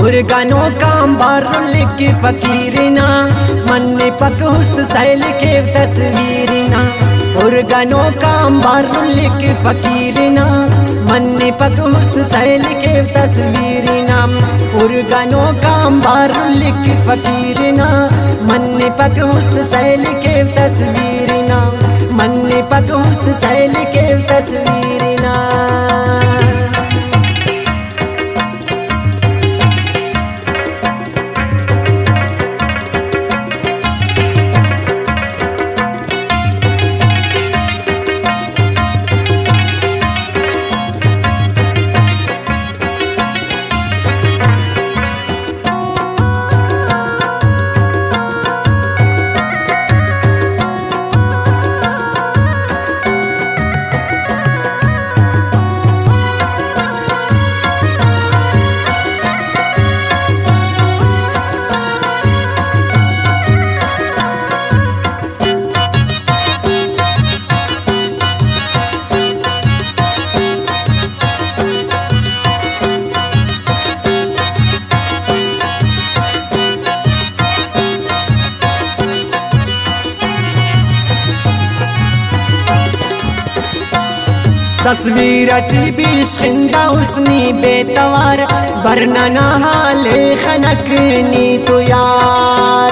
उर्गानों का अंबार लिख फकीरना मन पक हुस्न सैल के तस्वीरना उर्गानों का अंबार लिख फकीरना मन पक हुस्न सैल के तस्वीरना उर्गानों का अंबार लिख फकीरना मन पक हुस्न सैल के तस्वीरना मन पक हुस्न सैल के तस्वीरना तस्वीर इश्किंदा हुस्नी बेतवार बरना हाले खनकनी तो यार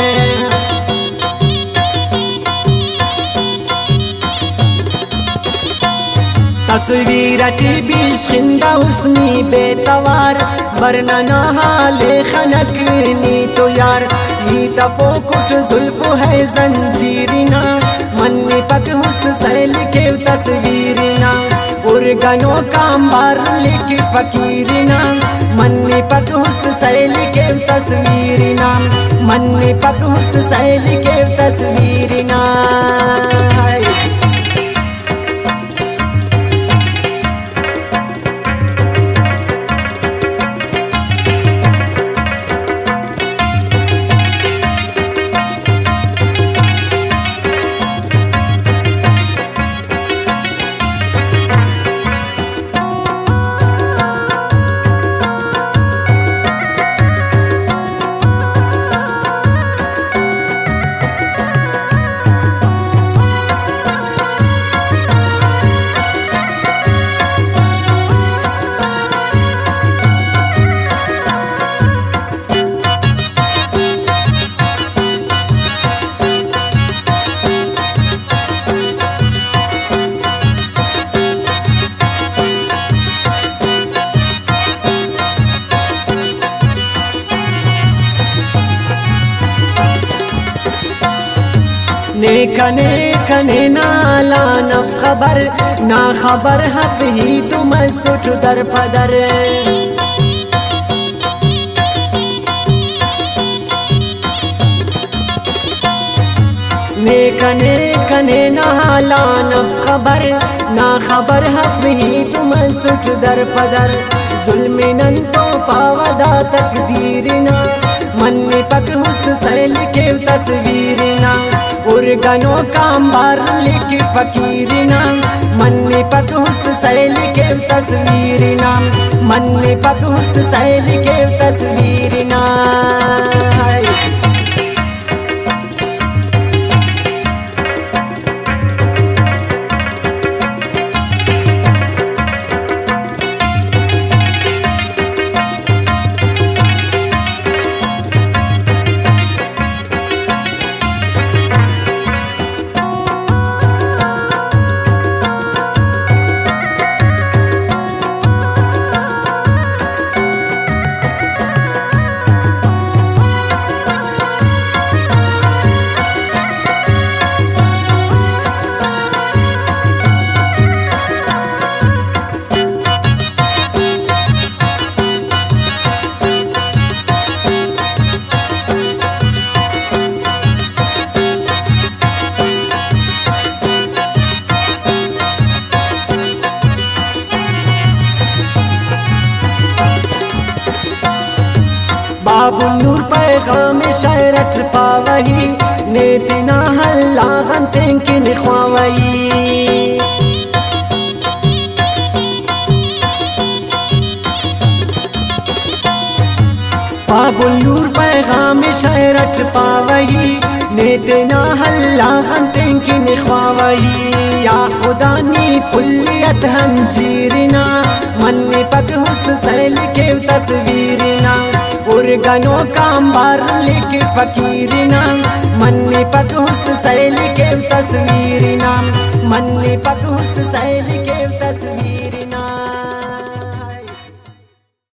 तस्वीर इश्किंदा हुस्नी बेतवार बरना हाले खनकनी तो यार ये तफो कुट जुल्फो है जंजीरना मन पक हुस्न सैल के तस्वीरना उर्गानों का अंबार लिख फकीरना मन पक हुस्न सैल के तस्वीरना मन पक हुस्न सैल के तस्वीरना कने नाला नफ खबर ना खबर हफ ही तुम सुठ दर पदर कने नाला नफ खबर ना खबर हफ ही तुम सुठ दर पदर जुल्म नन तो पावदा तकदीरना मन पक हुस्न सैल के तस्वीरना उर्गानों का अंबार लिख फकीरना मन पक हुस्न सैल के तस्वीरना मन पक हुस्न सैल के तस्वीरना बाबू नूर पैगाम शरट पावही नेतना हल्ला गंतें की निख्वावही लच पावही नेतना हल्ला हंतें की निख्वावही या खुदा नी पुल्लियत हंजीरना मन्ने पक हुस्न सैल के तस्वीरना उर्गनों का अंबार लेके फकीरना मन्ने पक हुस्न सैल के तस्वीरना मन्ने पक हुस्न सैल के तस्वीर